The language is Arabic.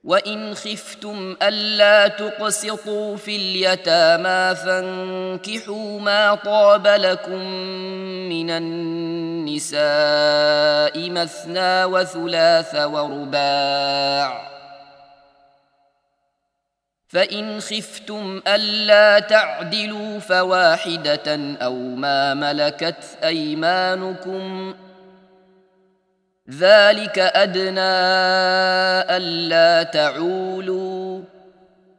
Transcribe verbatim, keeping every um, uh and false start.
وإن خفتم ألا تقسطوا في اليتامى فانكحوا ما طاب لكم من النساء مثنى وثلاث ورباع، فإن خفتم ألا تعدلوا فواحدة أو ما ملكت أيمانكم ذلك أدنى ألا تعولوا